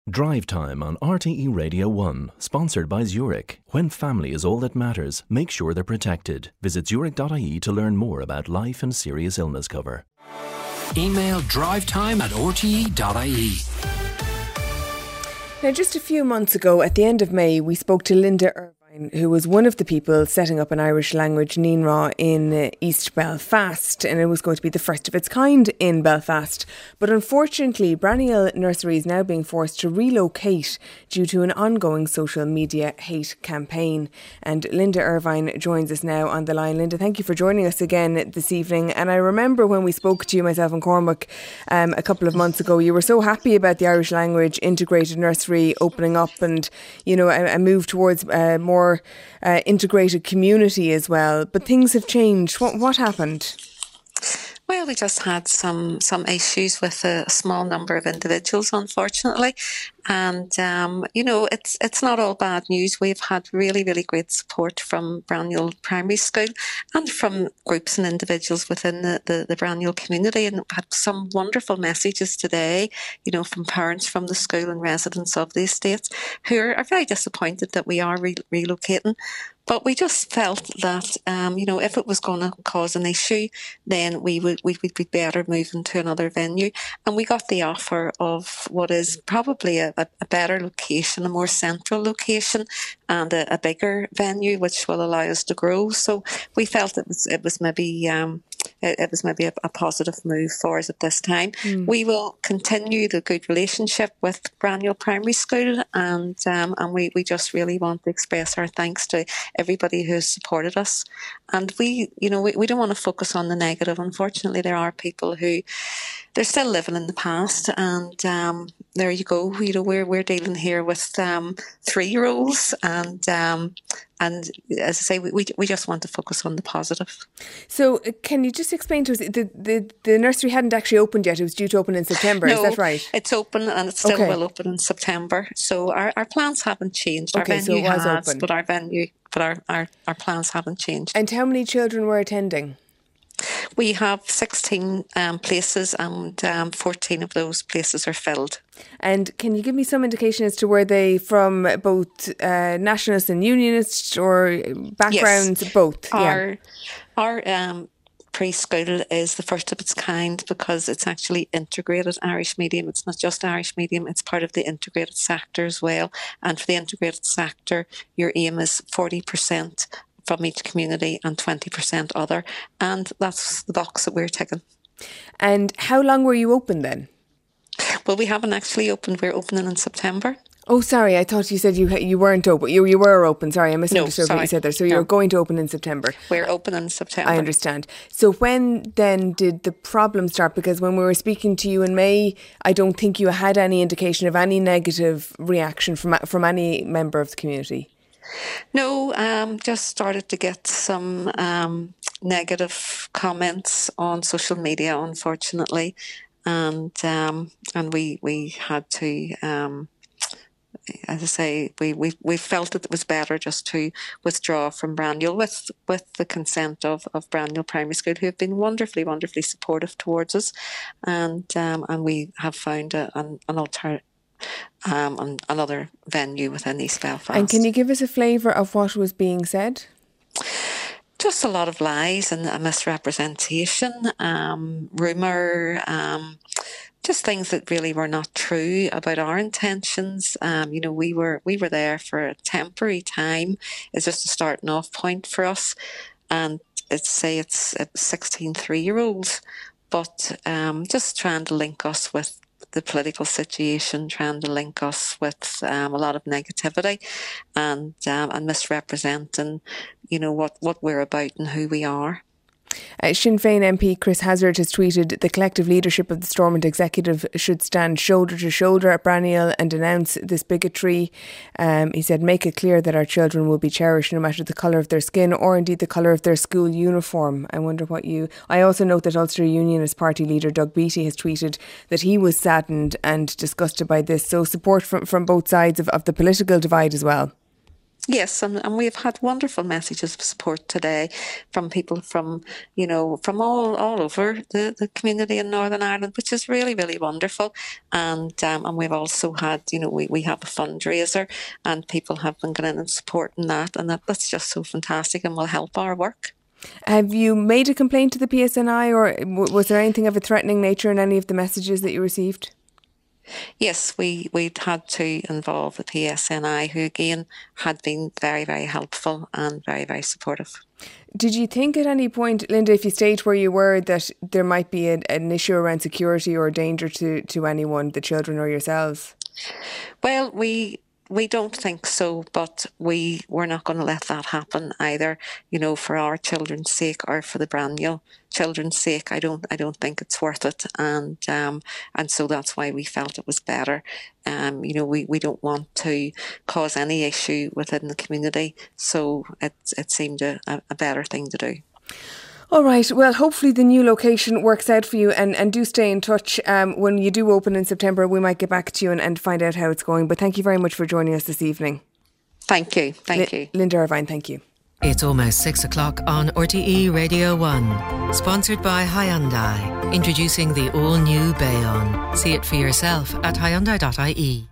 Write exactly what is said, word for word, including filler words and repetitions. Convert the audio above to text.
Drive Time on R T E Radio one, sponsored by Zurich. When family is all that matters, make sure they're protected. Visit zurich dot I E to learn more about life and serious illness cover. Email drivetime at r t e dot I E. Now, just a few months ago, at the end of May, we spoke to Linda Irvine, who was one of the people setting up an Irish language Nínrá in uh, East Belfast, and it was going to be the first of its kind in Belfast. But unfortunately, Branniel Nursery is now being forced to relocate due to an ongoing social media hate campaign. And Linda Irvine joins us now on the line. Linda, thank you for joining us again this evening. And I remember when we spoke to you, myself and Cormac, um, a couple of months ago, you were so happy about the Irish language integrated nursery opening up and, you know, a, a move towards uh, more uh, integrated community as well. But things have changed. What what happened? Well, we just had some some issues with a small number of individuals, unfortunately. And, um, you know, it's it's not all bad news. We've had really, really great support from Branniel Primary School and from groups and individuals within the, the, the Branniel community, and had some wonderful messages today, you know, from parents from the school and residents of the estates who are, are very disappointed that we are re- relocating. But we just felt that, um, you know, if it was going to cause an issue, then we would we would be better moving to another venue. And we got the offer of what is probably a, a, a better location, a more central location, and a, a bigger venue, which will allow us to grow. So we felt it was it was maybe. Um, It, it was maybe a, a positive move for us at this time. Mm. We will continue the good relationship with Branniel Primary School, and um, and we, we just really want to express our thanks to everybody who has supported us. And we, you know, we, we don't want to focus on the negative. Unfortunately, there are people who they're still living in the past, and um, there you go. You know, we're we're dealing here with um, three-year-olds, and um, and as I say, we, we we just want to focus on the positive. So, can you just explain to us, the, the, the nursery hadn't actually opened yet, it was due to open in September, no, is that right? It's open, and it still okay. will open in September. So our, our plans haven't changed. Okay, our venue so it was has, open. but our venue, but our, our, our plans haven't changed. And how many children were attending? We have sixteen um, places, and um, fourteen of those places are filled. And can you give me some indication as to were they from both uh, nationalists and unionists, or backgrounds? Yes. Both? Our, yeah. our um, preschool is the first of its kind because it's actually integrated Irish medium. It's not just Irish medium, it's part of the integrated sector as well. And for the integrated sector, your aim is forty percent from each community and twenty percent other. And that's the box that we're ticking. And how long were you open then? Well, we haven't actually opened. We're opening in September. Oh, sorry. I thought you said you you weren't open. You you were open. Sorry, I misunderstood no, what you said there. So no. you're going to open in September. We're open in September. I understand. So when then did the problem start? Because when we were speaking to you in May, I don't think you had any indication of any negative reaction from from any member of the community. No, um, just started to get some um, negative comments on social media, unfortunately, and um, and we we had to, um, as I say, we, we we felt that it was better just to withdraw from Branniel with with the consent of, of Branniel Primary School, who have been wonderfully wonderfully supportive towards us, and um, and we have found a, an an alternative. Um, and another venue within East Belfast. And can you give us a flavour of what was being said? Just a lot of lies and a misrepresentation, um, rumour, um, just things that really were not true about our intentions. Um, you know, we were we were there for a temporary time. It's just a starting off point for us, and it's say it's, it's sixteen three-year-olds, but um, just trying to link us with the political situation, trying to link us with um, a lot of negativity and um, and misrepresenting, you know, what, what we're about and who we are. Uh, Sinn Féin M P Chris Hazard has tweeted, the collective leadership of the Stormont executive should stand shoulder to shoulder at Branniel and denounce this bigotry. Um, he said, make it clear that our children will be cherished no matter the colour of their skin or indeed the colour of their school uniform. I wonder what you... I also note that Ulster Unionist Party leader Doug Beattie has tweeted that he was saddened and disgusted by this. So support from, from both sides of, of the political divide as well. Yes, and, and we've had wonderful messages of support today from people from, you know, from all, all over the, the community in Northern Ireland, which is really, really wonderful. And um, and we've also had, you know, we, we have a fundraiser and people have been going in and supporting that. And that, that's just so fantastic and will help our work. Have you made a complaint to the P S N I, or was there anything of a threatening nature in any of the messages that you received? Yes, we, we'd had to involve the P S N I, who again had been very, very helpful and very, very supportive. Did you think at any point, Linda, if you stayed where you were, that there might be an, an issue around security or danger to, to anyone, the children or yourselves? Well, we... We don't think so, but we, we're not going to let that happen either, you know, for our children's sake or for the Braniel children's sake. I don't I don't think it's worth it. And um, and so that's why we felt it was better. Um, you know, we, we don't want to cause any issue within the community. So it, it seemed a, a better thing to do. All right. Well, hopefully the new location works out for you, and, and do stay in touch. Um, when you do open in September, we might get back to you and, and find out how it's going. But thank you very much for joining us this evening. Thank you. Thank L- you. Linda Irvine, thank you. It's almost six o'clock on R T E Radio one. Sponsored by Hyundai. Introducing the all-new Bayon. See it for yourself at hyundai dot I E.